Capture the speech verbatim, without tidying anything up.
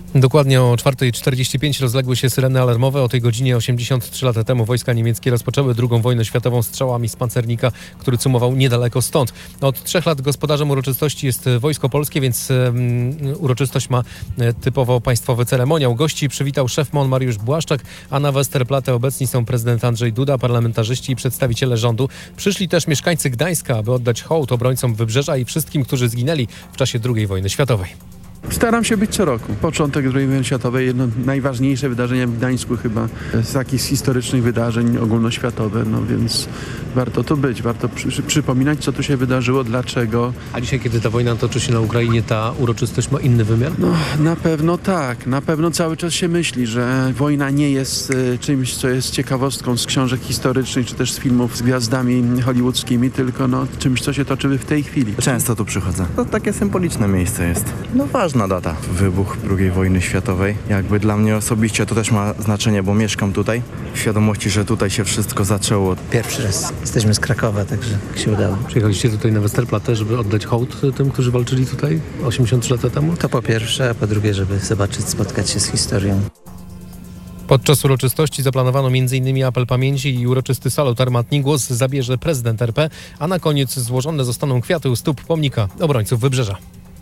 Dokładnie o czwarta czterdzieści pięć rozległy się syreny alarmowe. O tej godzinie osiemdziesiąt trzy lata temu wojska niemieckie rozpoczęły drugą wojnę światową strzałami z pancernika, który cumował niedaleko stąd. Od trzech lat gospodarzem uroczystości jest Wojsko Polskie, więc um, uroczystość ma typowo państwowy ceremoniał. Gości przywitał szef M O N Mariusz Błaszczak, a na Westerplatte obecni są prezydent Andrzej Duda, parlamentarzyści i przedstawiciele rządu. Przyszli też mieszkańcy Gdańska, aby oddać hołd obrońcom Wybrzeża i wszystkim, którzy zginęli w czasie drugiej wojny światowej. Staram się być co roku. Początek drugiej wojny światowej, jedno najważniejsze wydarzenie w Gdańsku chyba z takich historycznych wydarzeń ogólnoświatowe, no więc warto tu być, warto przy, przypominać, co tu się wydarzyło, dlaczego. A dzisiaj, kiedy ta wojna toczy się na Ukrainie, ta uroczystość ma inny wymiar? No na pewno tak, na pewno cały czas się myśli, że wojna nie jest y, czymś, co jest ciekawostką z książek historycznych, czy też z filmów z gwiazdami hollywoodzkimi, tylko no, czymś, co się toczy w tej chwili. Często tu przychodzę. To takie symboliczne miejsce jest. No ważna data. Wybuch drugiej wojny światowej. Jakby dla mnie osobiście to też ma znaczenie, bo mieszkam tutaj. W świadomości, że tutaj się wszystko zaczęło. Pierwszy raz. Jesteśmy z Krakowa, także się udało. Przyjechaliście tutaj na Westerplatte, żeby oddać hołd tym, którzy walczyli tutaj osiemdziesiąt trzy lata temu? To po pierwsze, a po drugie, żeby zobaczyć, spotkać się z historią. Podczas uroczystości zaplanowano między innymi apel pamięci i uroczysty salut armatni. Głos zabierze prezydent R P, a na koniec złożone zostaną kwiaty u stóp pomnika obrońców Wybrzeża.